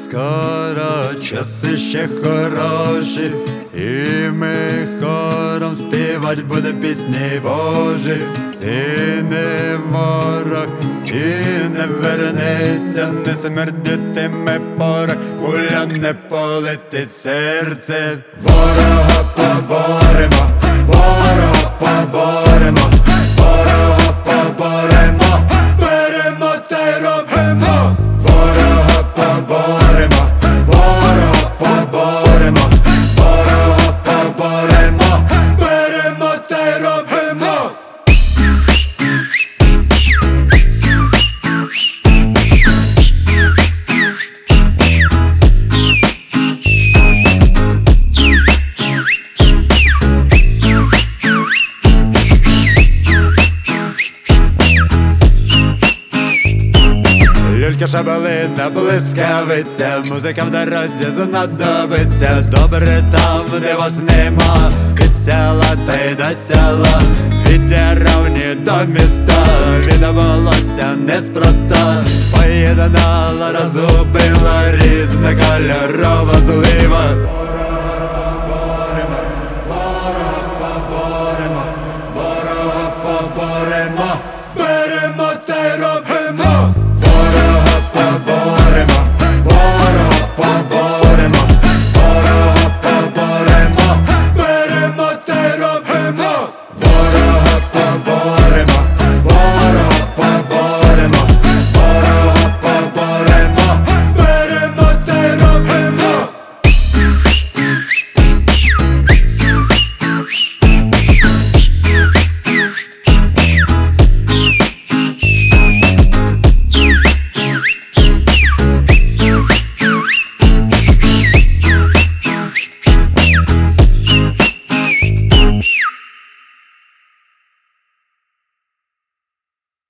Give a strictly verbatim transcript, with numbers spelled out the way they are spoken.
скоро, часи ще хороші, і ми хором співать буде пісні Божі. Ти не ворог і не вернеться, не смердітиме порох, куля не полетить серце. Ворога поборемо, ворога поборемо, ворога поборемо, беремо та й робимо. Ворога поборемо, ворога поборемо, ворога поборемо, беремо та й робимо. Люлька шабалина, блискавиця, музика в дорозі знадобиться. Добре там, де вас нема, від села та й до села, від деревні до міста, від волосся неспроста. Поєднала, розгубила різнокольорова злива.